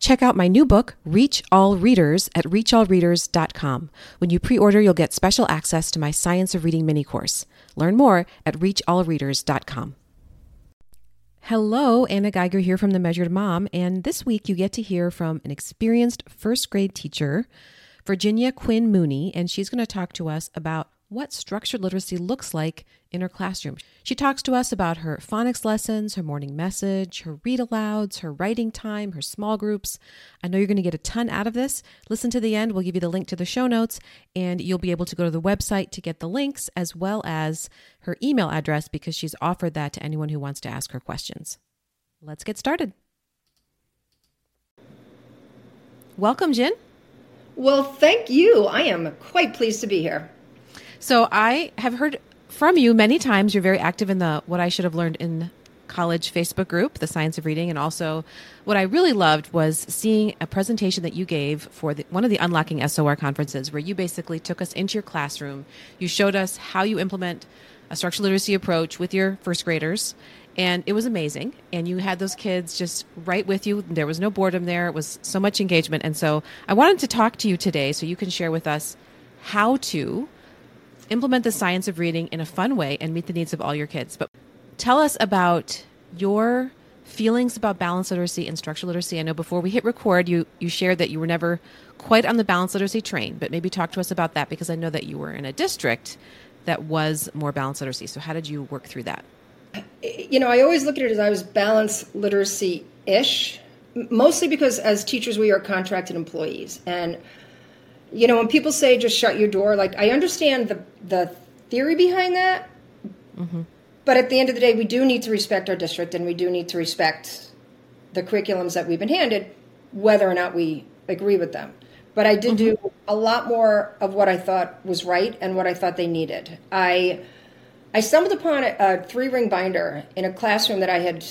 Check out my new book, Reach All Readers, at reachallreaders.com. When you pre-order, you'll get special access to my Science of Reading mini course. Learn more at reachallreaders.com. Hello, Anna Geiger here from The Measured Mom, and this week you get to hear from an experienced first grade teacher, Virginia Quinn Mooney, and she's going to talk to us about what structured literacy looks like in her classroom. She talks to us about her phonics lessons, her morning message, her read-alouds, her writing time, her small groups. I know you're going to get a ton out of this. Listen to the end. We'll give you the link to the show notes, and you'll be able to go to the website to get the links as well as her email address because she's offered that to anyone who wants to ask her questions. Let's get started. Welcome, Jen. Well, thank you. I am quite pleased to be here. So I have heard from you many times. You're very active in the What I Should Have Learned in College Facebook group, The Science of Reading. And also what I really loved was seeing a presentation that you gave for one of the Unlocking SOR conferences where you basically took us into your classroom. You showed us how you implement a structural literacy approach with your first graders. And it was amazing. And you had those kids just right with you. There was no boredom there. It was so much engagement. And so I wanted to talk to you today so you can share with us how to implement the science of reading in a fun way and meet the needs of all your kids. But tell us about your feelings about balanced literacy and structural literacy. I know before we hit record, you shared that you were never quite on the balanced literacy train, but maybe talk to us about that because I know that you were in a district that was more balanced literacy. So how did you work through that? You know, I always look at it as I was balanced literacy-ish, mostly because as teachers, we are contracted employees. And you know, when people say just shut your door, like I understand the theory behind that, but at the end of the day, we do need to respect our district and we do need to respect the curriculums that we've been handed, whether or not we agree with them. But I did do a lot more of what I thought was right and what I thought they needed. I stumbled upon a 3-ring binder in a classroom that I had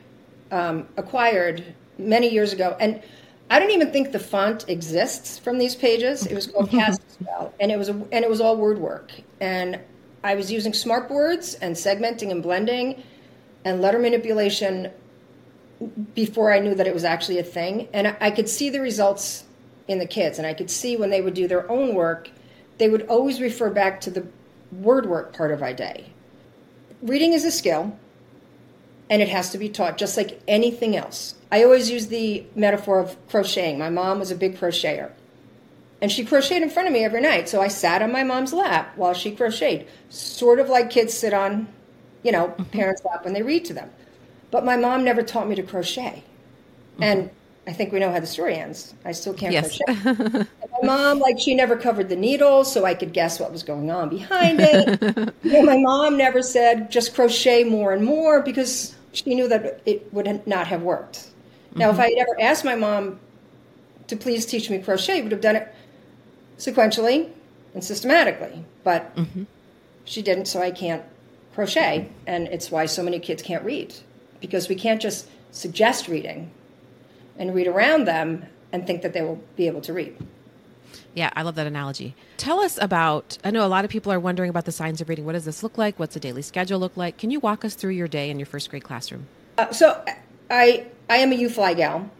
acquired many years ago, and I don't even think the font exists from these pages. It was called Castispell, and it was all word work. And I was using smart boards and segmenting and blending and letter manipulation before I knew that it was actually a thing. And I could see the results in the kids, and I could see when they would do their own work, they would always refer back to the word work part of our day. Reading is a skill, and it has to be taught just like anything else. I always use the metaphor of crocheting. My mom was a big crocheter, and she crocheted in front of me every night. So I sat on my mom's lap while she crocheted, sort of like kids sit on, you know, parents' lap when they read to them. But my mom never taught me to crochet. And I think we know how the story ends. I still can't crochet. And my mom, she never covered the needle, so I could guess what was going on behind it. You know, my mom never said, just crochet more and more, because she knew that it would not have worked. Now, if I had ever asked my mom to please teach me crochet, I would have done it sequentially and systematically. But she didn't, so I can't crochet. And it's why so many kids can't read, because we can't just suggest reading and read around them and think that they will be able to read. Yeah, I love that analogy. Tell us about, I know a lot of people are wondering about the science of reading. What does this look like? What's a daily schedule look like? Can you walk us through your day in your first grade classroom? So I am a UFly gal.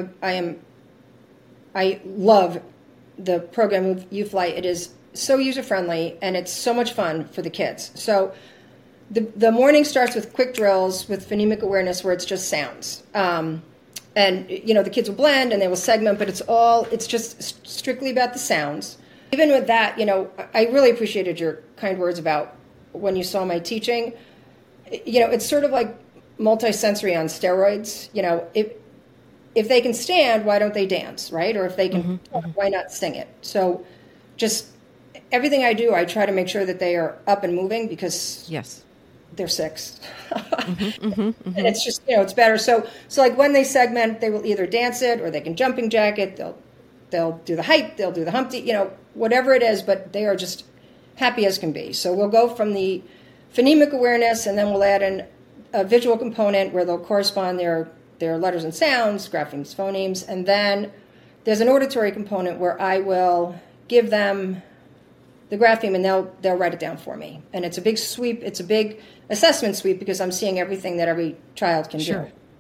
I love the program of UFly. It is so user-friendly, and it's so much fun for the kids. So the morning starts with quick drills with phonemic awareness where it's just sounds. And, you know, the kids will blend and they will segment, but it's just strictly about the sounds. Even with that, you know, I really appreciated your kind words about when you saw my teaching. You know, it's sort of like multisensory on steroids. You know, if they can stand, why don't they dance, right? Or if they can, why not sing it? So just everything I do, I try to make sure that they are up and moving because they're 6. And it's just, you know, it's better. So like when they segment, they will either dance it or they can jumping jack it. They'll do the height, they'll do the Humpty, you know, whatever it is, but they are just happy as can be. So we'll go from the phonemic awareness, and then we'll add in a visual component where they'll correspond their letters and sounds, graphemes, phonemes, and then there's an auditory component where I will give them the grapheme and they'll write it down for me. And it's a big sweep, it's a big assessment sweep because I'm seeing everything that every child can do.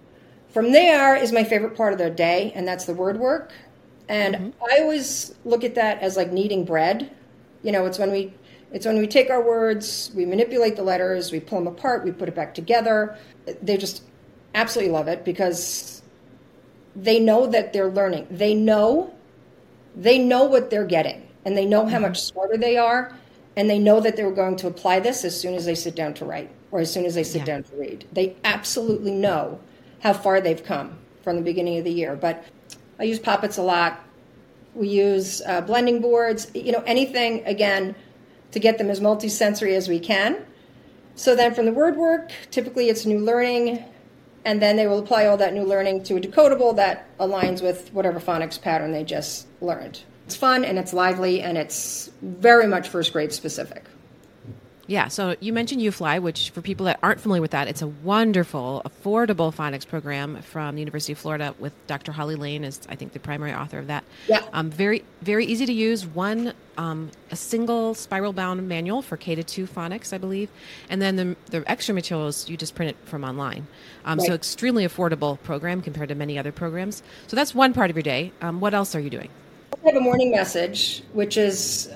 From there is my favorite part of the day, and that's the word work. And I always look at that as like kneading bread. It's when we take our words, we manipulate the letters, we pull them apart, we put it back together. They just absolutely love it because they know that they're learning. They know what they're getting, and they know how much smarter they are, and they know that they're going to apply this as soon as they sit down to write or as soon as they sit down to read. They absolutely know how far they've come from the beginning of the year. But I use Poppets a lot. We use blending boards, anything, again, to get them as multisensory as we can. So then from the word work, typically it's new learning, and then they will apply all that new learning to a decodable that aligns with whatever phonics pattern they just learned. It's fun, and it's lively, and it's very much first grade specific. Yeah, so you mentioned UFly, which for people that aren't familiar with that, it's a wonderful, affordable phonics program from the University of Florida with Dr. Holly Lane is, I think, the primary author of that. Yeah. Very, very easy to use. A single spiral-bound manual for K-2 phonics, I believe. And then the extra materials, you just print it from online. Right. So extremely affordable program compared to many other programs. So that's one part of your day. What else are you doing? I have a morning message, which is...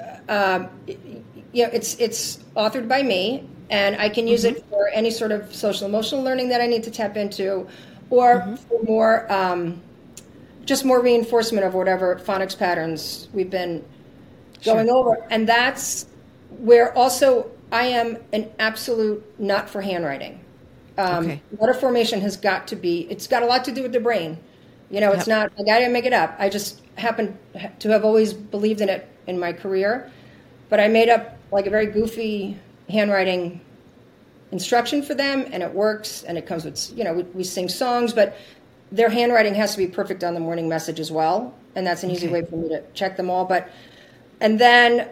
it's authored by me, and I can use it for any sort of social emotional learning that I need to tap into, or for more, just more reinforcement of whatever phonics patterns we've been going over. And that's where also I am an absolute nut for handwriting. Letter formation has got to be, it's got a lot to do with the brain. It's not, I gotta make it up. I just happen to have always believed in it in my career. But I made up like a very goofy handwriting instruction for them, and it works, and it comes with, we sing songs, but their handwriting has to be perfect on the morning message as well, and that's an easy way for me to check them all. And then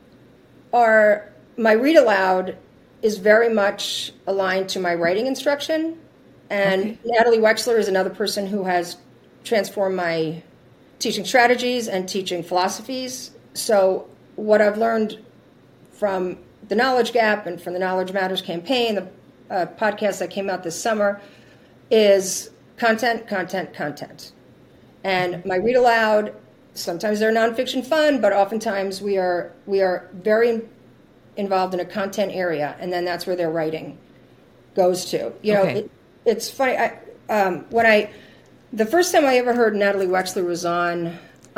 my read aloud is very much aligned to my writing instruction, and Natalie Wexler is another person who has transformed my teaching strategies and teaching philosophies. So what I've learned from the Knowledge Gap and from the Knowledge Matters campaign, the podcast that came out this summer, is content. And my read aloud, sometimes they're nonfiction fun, but oftentimes we are very involved in a content area, and then that's where their writing goes to. It's funny. The first time I ever heard Natalie Wexler was on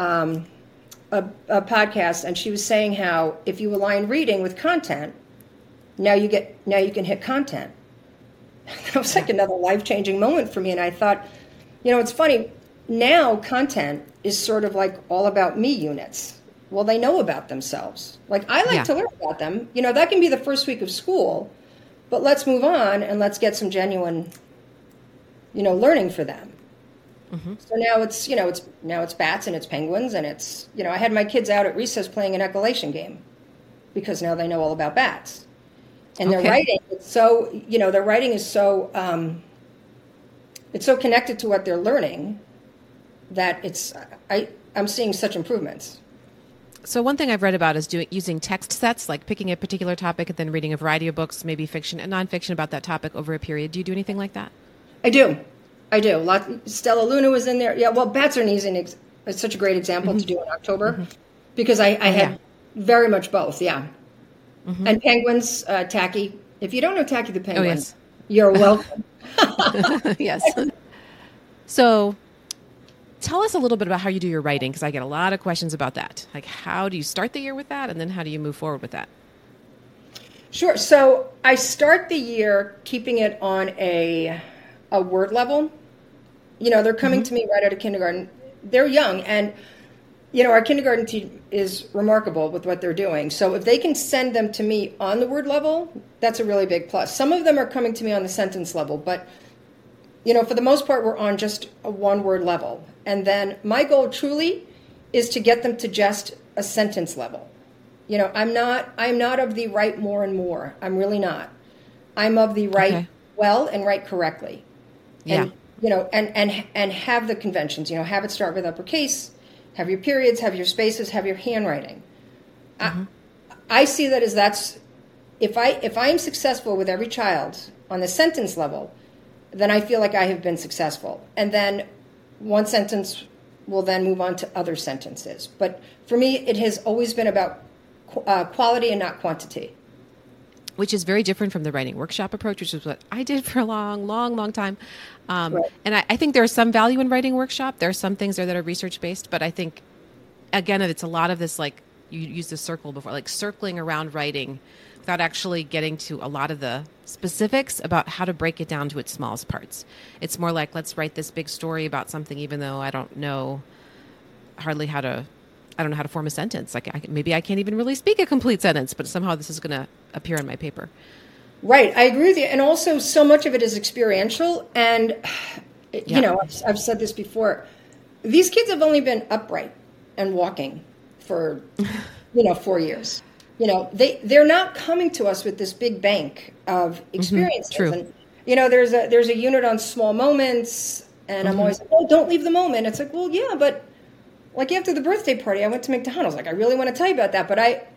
a podcast, and she was saying how if you align reading with content, now you can hit content. That was like another life-changing moment for me, and I thought, it's funny, now content is sort of like all about me units. Well, they know about themselves. Like, I like to learn about them. That can be the first week of school, but let's move on and let's get some genuine, learning for them. So now it's bats and it's penguins, and it's, I had my kids out at recess playing an echolation game because now they know all about bats. And their writing, their writing is so, it's so connected to what they're learning that I'm seeing such improvements. So one thing I've read about is using text sets, like picking a particular topic and then reading a variety of books, maybe fiction and nonfiction about that topic over a period. Do you do anything like that? I do. Stella Luna was in there. Yeah, well, bats are it's such a great example to do in October because I had very much both, And penguins, Tacky. If you don't know Tacky the penguin, you're welcome. Yes. So tell us a little bit about how you do your writing, because I get a lot of questions about that. Like, how do you start the year with that, and then how do you move forward with that? Sure. So I start the year keeping it on a word level. They're coming to me right out of kindergarten. They're young, and our kindergarten team is remarkable with what they're doing. So if they can send them to me on the word level, that's a really big plus. Some of them are coming to me on the sentence level, but for the most part, we're on just a one-word level. And then my goal truly is to get them to just a sentence level. I'm not of the write more and more. I'm really not. I'm of the write well and write correctly. And, and have the conventions, have it start with uppercase, have your periods, have your spaces, have your handwriting. I see that as if I am successful with every child on the sentence level, then I feel like I have been successful. And then one sentence will then move on to other sentences. But for me, it has always been about quality and not quantity. Which is very different from the writing workshop approach, which is what I did for a long time. Right. And I think there's some value in writing workshop. There are some things there that are research-based, but I think, again, it's a lot of this, like you used the circle before, like circling around writing without actually getting to a lot of the specifics about how to break it down to its smallest parts. It's more like, let's write this big story about something, even though I don't know how to form a sentence. Like maybe I can't even really speak a complete sentence, but somehow this is going to appear on my paper. Right. I agree with you. And also so much of it is experiential. And, you know, I've said this before. These kids have only been upright and walking for, 4 years. You know, they're not coming to us with this big bank of experiences. True. And, there's a unit on small moments. And I'm always like, oh, don't leave the moment. It's like, well, yeah, but like after the birthday party, I went to McDonald's. Like, I really want to tell you about that. But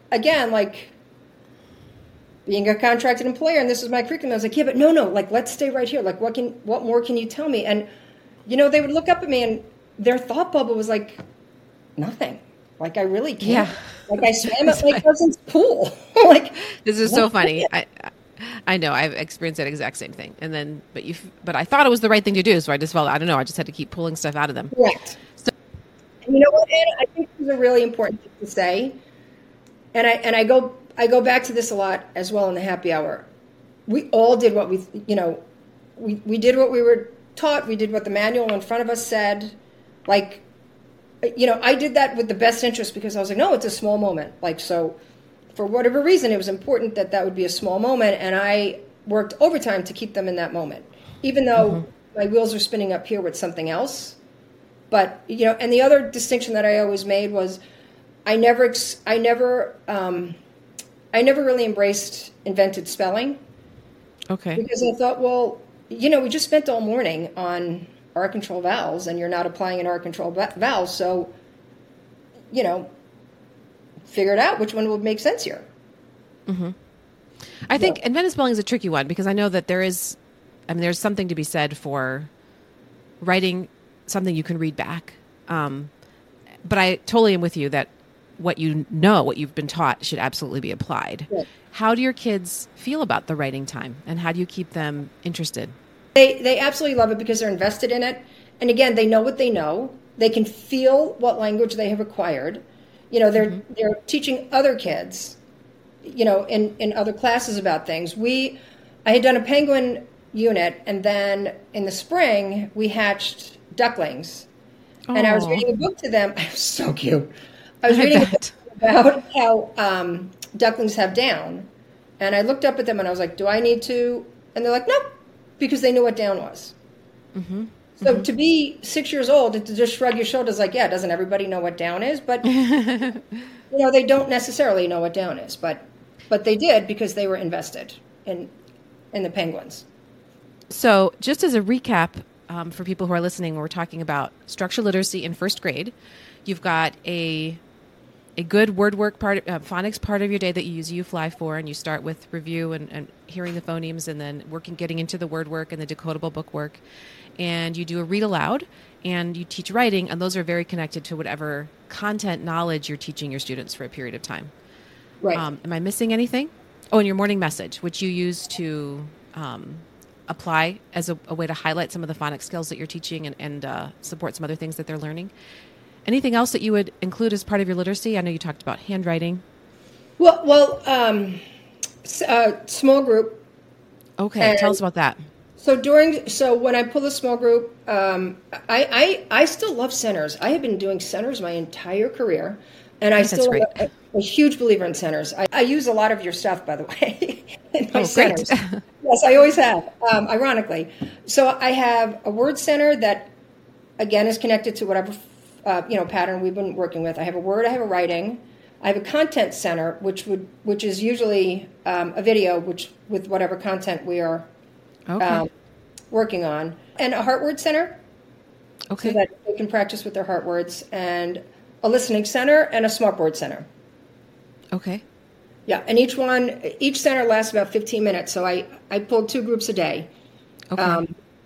being a contracted employer, and this is my curriculum, I was like, yeah, but no, like, let's stay right here. Like, what more can you tell me? And, they would look up at me and their thought bubble was like, nothing. Like, I really can't. Yeah. Like, I swam at my cousin's pool. Like, this is so funny. I know I've experienced that exact same thing. And then, but I thought it was the right thing to do. So I just felt, I don't know. I just had to keep pulling stuff out of them. Correct. So, and you know what, Anna? I think this is a really important thing to say. And I go back to this a lot as well in the happy hour. We all did what we did what we were taught. We did what the manual in front of us said. Like, I did that with the best interest because I was like, no, it's a small moment. Like, so for whatever reason, it was important that would be a small moment. And I worked overtime to keep them in that moment, even though my wheels are spinning up here with something else. But, and the other distinction that I always made was I never really embraced invented spelling. Okay. Because I thought, well, we just spent all morning on R control vowels, and you're not applying an R control vowel, so, figure it out which one would make sense here. Mm-hmm. I think invented spelling is a tricky one because I know that there's something to be said for writing something you can read back. But I totally am with you that what you've been taught should absolutely be applied. Yeah. How do your kids feel about the writing time, and how do you keep them interested? They absolutely love it because they're invested in it. And again, they know what they know. They can feel what language they have acquired. They're teaching other kids, in other classes about things. I had done a penguin unit, and then in the spring we hatched ducklings. Aww. And I was reading a book to them. It was so cute. I was reading a book about how ducklings have down. And I looked up at them and I was like, do I need to? And they're like, nope, because they knew what down was. Mm-hmm. So to be 6 years old and to just shrug your shoulders like, yeah, doesn't everybody know what down is? But, they don't necessarily know what down is. But they did because they were invested in the penguins. So just as a recap for people who are listening, when we're talking about structural literacy in first grade, you've got a good word work part, phonics part of your day that you use UFly for, and you start with review and hearing the phonemes, and then getting into the word work and the decodable book work. And you do a read aloud, and you teach writing, and those are very connected to whatever content knowledge you're teaching your students for a period of time. Right. Am I missing anything? Oh, and your morning message, which you use to apply as a way to highlight some of the phonics skills that you're teaching and support some other things that they're learning. Anything else that you would include as part of your literacy? I know you talked about handwriting. Well, small group. Okay, tell us about that. So when I pull a small group, I still love centers. I have been doing centers my entire career, and I still am a huge believer in centers. I use a lot of your stuff, by the way, in my centers. Yes, I always have, ironically. So I have a word center that, again, is connected to whatever pattern we've been working with. I have a word, I have a writing. I have a content center, which is usually a video, with whatever content we are working on, and a heart word center, so that they can practice with their heart words, and a listening center and a smartboard center. Okay. Yeah, and each center lasts about 15 minutes, so I pulled 2 groups a day. Okay.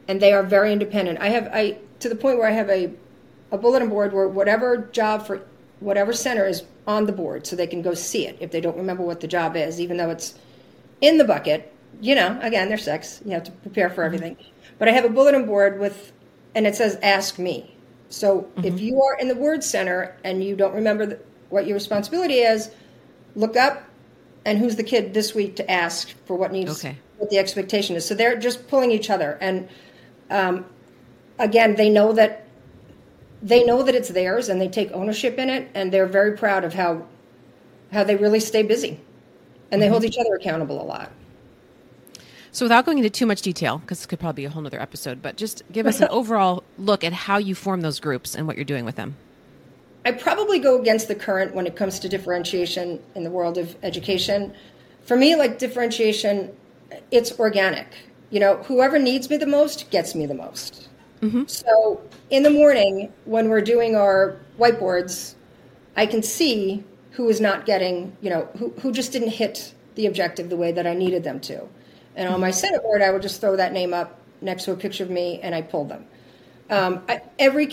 and they are very independent. I to the point where I have a bulletin board where whatever job for whatever center is on the board, so they can go see it if they don't remember what the job is, even though it's in the bucket. Again, they're six. You have to prepare for everything. But I have a bulletin board and it says "Ask me." So if you are in the Word Center and you don't remember what your responsibility is, look up and who's the kid this week to ask for what the expectation is. So they're just pulling each other. And again, they know that it's theirs and they take ownership in it, and they're very proud of how they really stay busy, and they hold each other accountable a lot. So without going into too much detail, because this could probably be a whole nother episode, but just give us an overall look at how you form those groups and what you're doing with them. I probably go against the current when it comes to differentiation in the world of education. For me, like differentiation, it's organic. Whoever needs me the most gets me the most. So in the morning, when we're doing our whiteboards, I can see who is not getting, who just didn't hit the objective the way that I needed them to. And on my center board, I would just throw that name up next to a picture of me, and I pull them. Every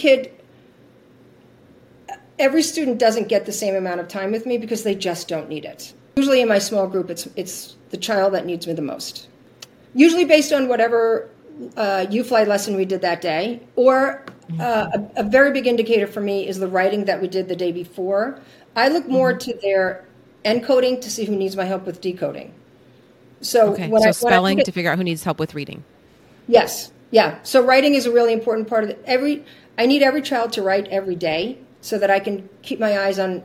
student doesn't get the same amount of time with me because they just don't need it. Usually in my small group, it's the child that needs me the most. Usually based on whatever U-Fly lesson we did that day, or a very big indicator for me is the writing that we did the day before. I look more to their encoding to see who needs my help with decoding. So spelling to figure out who needs help with reading. Yes. Yeah. So writing is a really important part of it. I need every child to write every day so that I can keep my eyes on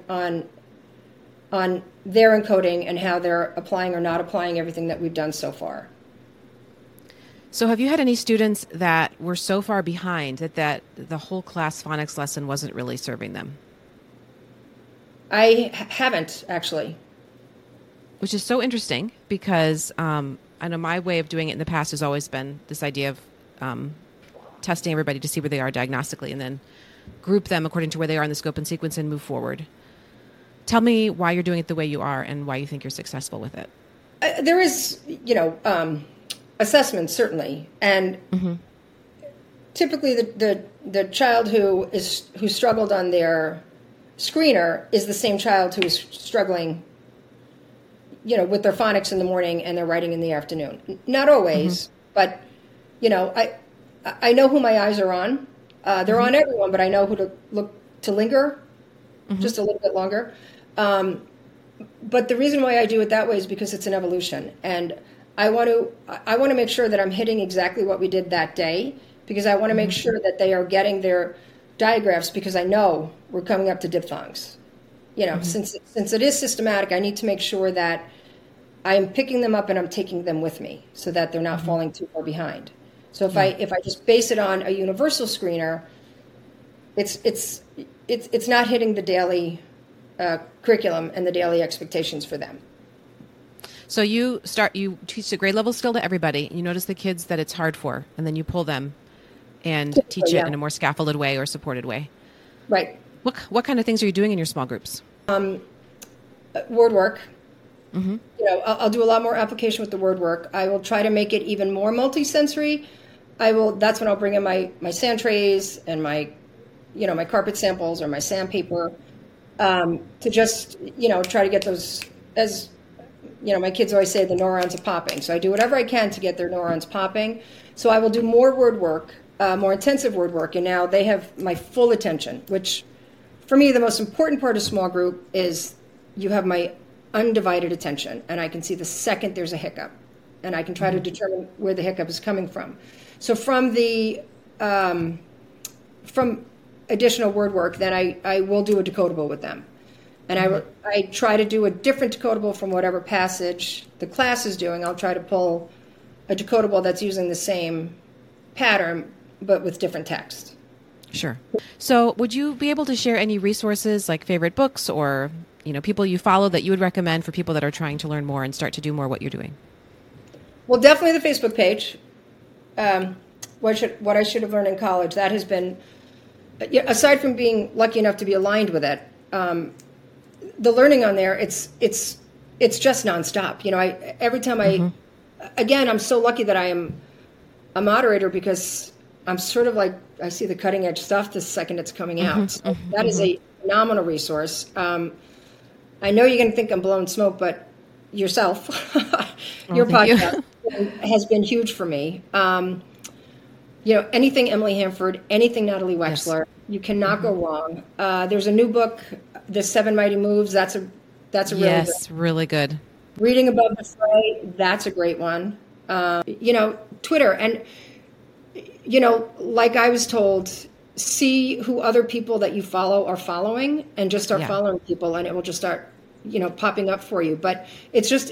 their encoding and how they're applying or not applying everything that we've done so far. So have you had any students that were so far behind that the whole class phonics lesson wasn't really serving them? I haven't, actually. Which is so interesting because I know my way of doing it in the past has always been this idea of testing everybody to see where they are diagnostically and then group them according to where they are in the scope and sequence and move forward. Tell me why you're doing it the way you are and why you think you're successful with it. There is, assessment, certainly. And typically the child who struggled on their screener is the same child who is struggling with their phonics in the morning and their writing in the afternoon. Not always, but, I know who my eyes are on. They're on everyone, but I know who to linger just a little bit longer. But the reason why I do it that way is because it's an evolution. And I want to make sure that I'm hitting exactly what we did that day, because I want to make sure that they are getting their diagraphs, because I know we're coming up to diphthongs. Since it is systematic, I need to make sure that I'm picking them up and I'm taking them with me so that they're not falling too far behind. So if I just base it on a universal screener, it's not hitting the daily curriculum and the daily expectations for them. So you teach the grade level skill to everybody. You notice the kids that it's hard for, and then you pull them and teach it in a more scaffolded way or supported way. Right. What kind of things are you doing in your small groups? Word work. I'll do a lot more application with the word work. I will try to make it even more multisensory. That's when I'll bring in my sand trays and my carpet samples or my sandpaper to just, try to get those, as, my kids always say, the neurons are popping. So I do whatever I can to get their neurons popping. So I will do more word work, more intensive word work. And now they have my full attention, which for me, the most important part of small group is you have my undivided attention. And I can see the second there's a hiccup. And I can try to determine where the hiccup is coming from. So from additional word work, then I will do a decodable with them. And I try to do a different decodable from whatever passage the class is doing. I'll try to pull a decodable that's using the same pattern, but with different text. Sure. So would you be able to share any resources, like favorite books or, people you follow that you would recommend for people that are trying to learn more and start to do more what you're doing? Well, definitely the Facebook page. What I should have learned in college. That has been, aside from being lucky enough to be aligned with it, the learning on there, it's just nonstop. Every time again, I'm so lucky that I am a moderator because I'm sort of like, I see the cutting edge stuff the second it's coming out. So that is a phenomenal resource. I know you're going to think I'm blowing smoke, but yourself, your podcast has been huge for me. Anything Emily Hanford, anything Natalie Wexler, you cannot go wrong. There's a new book, The 7 Mighty Moves. That's a really good. Really good. Reading Above the Fray, that's a great one. Twitter, and like I was told, see who other people that you follow are following, and just start following people, and it will just start, popping up for you. But it's just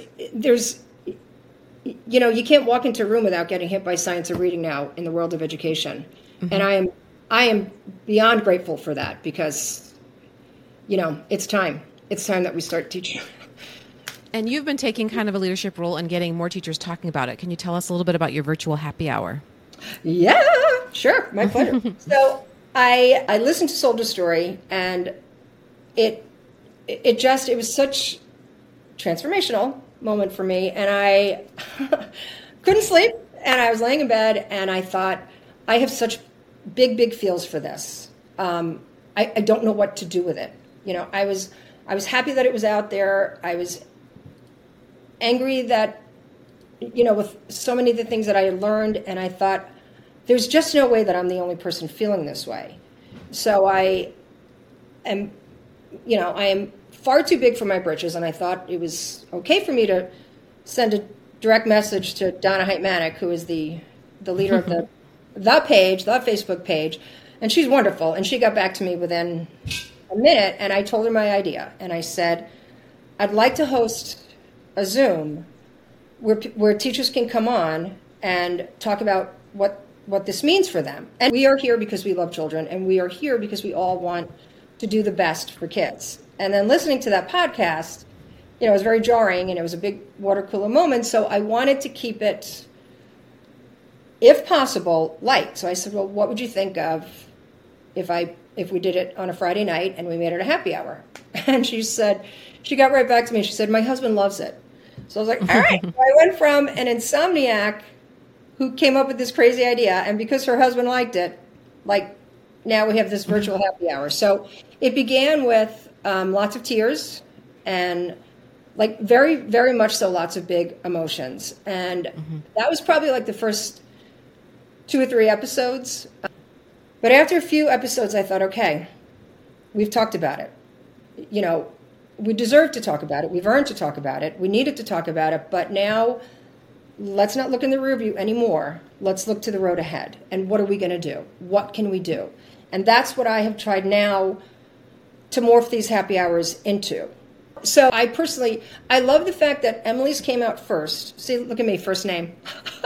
you can't walk into a room without getting hit by Science of Reading now in the world of education, and I am beyond grateful for that because, it's time. It's time that we start teaching. And you've been taking kind of a leadership role and getting more teachers talking about it. Can you tell us a little bit about your virtual happy hour? Yeah, sure. My pleasure. So I listened to Soldier Story, and it was such transformational moment for me. And I couldn't sleep, and I was laying in bed, and I thought, I have such big feels for this. I don't know what to do with it. I was happy that it was out there. I was angry that, with so many of the things that I had learned, and I thought, there's just no way that I'm the only person feeling this way. So I am far too big for my britches, and I thought it was okay for me to send a direct message to Donna Heitmanick, who is the leader of the Facebook page, and she's wonderful, and she got back to me within a minute, and I told her my idea, and I said, I'd like to host a Zoom where teachers can come on and talk about what this means for them. And we are here because we love children, and we are here because we all want to do the best for kids. And then listening to that podcast, it was very jarring, and it was a big water cooler moment, so I wanted to keep it, if possible, light. So I said, well, what would you think of if we did it on a Friday night and we made it a happy hour? And she got right back to me. She said, my husband loves it. So I was like, all right. So I went from an insomniac who came up with this crazy idea, and because her husband liked it, now we have this virtual happy hour. So it began with lots of tears and very, very much so lots of big emotions. And that was probably the first 2 or 3 episodes. But after a few episodes, I thought, okay, we've talked about it. We deserve to talk about it. We've earned to talk about it. We needed to talk about it. But now let's not look in the rear view anymore. Let's look to the road ahead. And what are we going to do? What can we do? And that's what I have tried now to morph these happy hours into. So I love the fact that Emily's came out first. See, look at me, first name.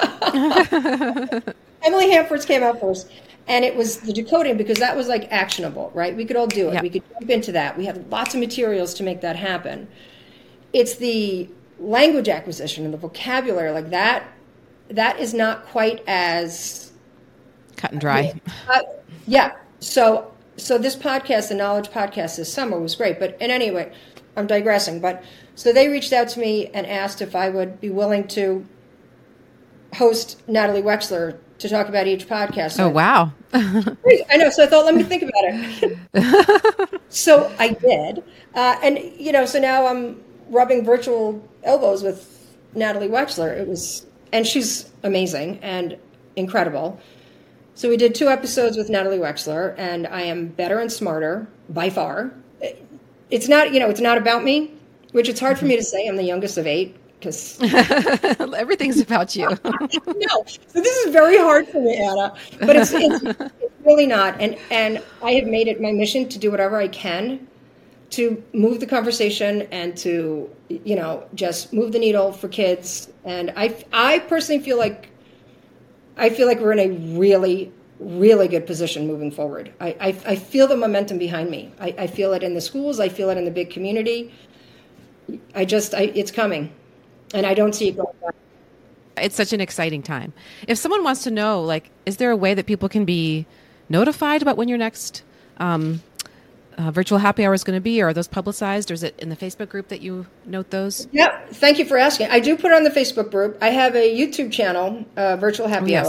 Emily Hanford's came out first. And it was the decoding, because that was actionable, right? We could all do it. Yep. We could jump into that. We have lots of materials to make that happen. It's the language acquisition and the vocabulary that is not quite as cut and dry. Yeah. So this podcast, the Knowledge Podcast this summer, was great. But anyway, I'm digressing. But so they reached out to me and asked if I would be willing to host Natalie Wexler to talk about each podcast. Oh, wow. I know. So I thought, let me think about it. So I did. So now I'm rubbing virtual elbows with Natalie Wexler. And she's amazing and incredible. So we did 2 episodes with Natalie Wexler, and I am better and smarter by far. It's not, it's not about me, which it's hard for me to say. I'm the youngest of 8. Because everything's about you. No, so this is very hard for me, Anna. But it's really not. And I have made it my mission to do whatever I can to move the conversation and to just move the needle for kids. And I personally feel like we're in a really, really good position moving forward. I feel the momentum behind me. I feel it in the schools. I feel it in the big community. It's coming. And I don't see it going back. It's such an exciting time. If someone wants to know, is there a way that people can be notified about when your next virtual happy hour is going to be? Or are those publicized? Or is it in the Facebook group that you note those? Yeah, thank you for asking. I do put it on the Facebook group. I have a YouTube channel, Virtual Happy Hour.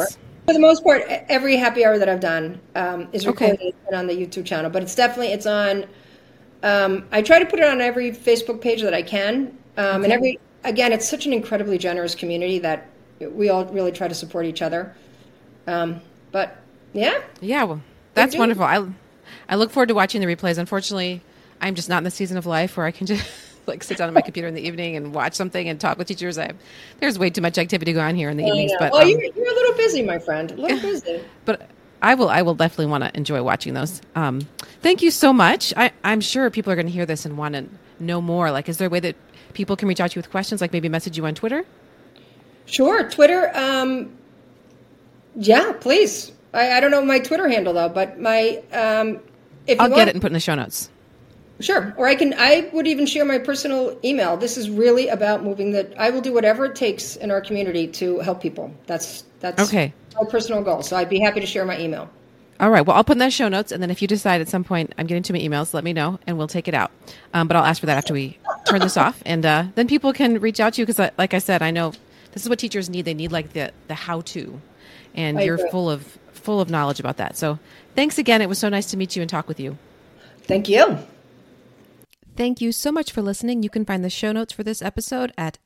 For the most part, every happy hour that I've done is recorded and on the YouTube channel. But it's on. I try to put it on every Facebook page that I can. And again, it's such an incredibly generous community that we all really try to support each other. But yeah. Yeah, well, that's wonderful. I look forward to watching the replays. Unfortunately, I'm just not in the season of life where I can just like sit down on my computer in the evening and watch something and talk with teachers. There's way too much activity going on here in the evenings. But you're a little busy, my friend. A little busy. But I will definitely want to enjoy watching those. Thank you so much. I'm sure people are going to hear this and want to know more. Like, is there a way that people can reach out to you with questions, like maybe message you on Twitter? Sure. Twitter. Yeah, please. I don't know my Twitter handle though, but my, I'll get it and put in the show notes. Sure. Or I would even share my personal email. This is really about I will do whatever it takes in our community to help people. That's okay. My personal goal. So I'd be happy to share my email. All right. Well, I'll put in those show notes. And then if you decide at some point I'm getting too many emails, let me know and we'll take it out. But I'll ask for that after we turn this off. And then people can reach out to you because like I said, I know this is what teachers need. They need like the how-to. And you're full of knowledge about that. So thanks again. It was so nice to meet you and talk with you. Thank you. Thank you so much for listening. You can find the show notes for this episode at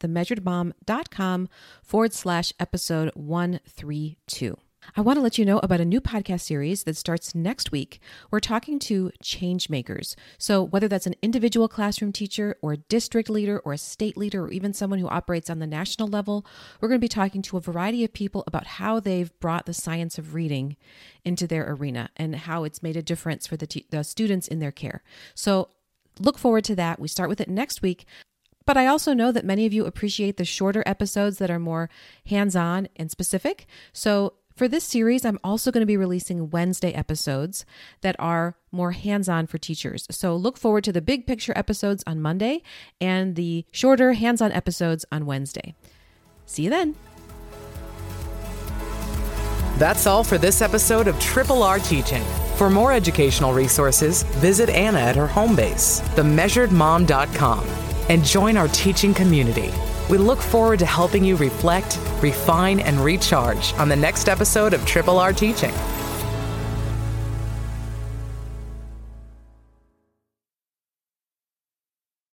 themeasuredmom.com/episode 132. I want to let you know about a new podcast series that starts next week. We're talking to change makers. So whether that's an individual classroom teacher or a district leader or a state leader or even someone who operates on the national level, we're going to be talking to a variety of people about how they've brought the science of reading into their arena and how it's made a difference for the students in their care. So look forward to that. We start with it next week. But I also know that many of you appreciate the shorter episodes that are more hands-on and specific. So for this series, I'm also going to be releasing Wednesday episodes that are more hands-on for teachers. So look forward to the big picture episodes on Monday and the shorter hands-on episodes on Wednesday. See you then. That's all for this episode of Triple R Teaching. For more educational resources, visit Anna at her home base, themeasuredmom.com, and join our teaching community. We look forward to helping you reflect, refine, and recharge on the next episode of Triple R Teaching.